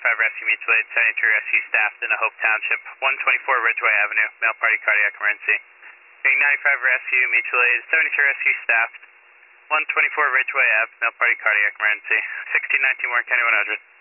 Rescue Mutual Aid, 73 Rescue staff in the Hope Township, 124 Ridgeway Avenue, male party cardiac emergency. 95 Rescue Mutual Aid, 73 Rescue staff, 124 Ridgeway Ave, male party cardiac emergency. 1619 Warren County 100.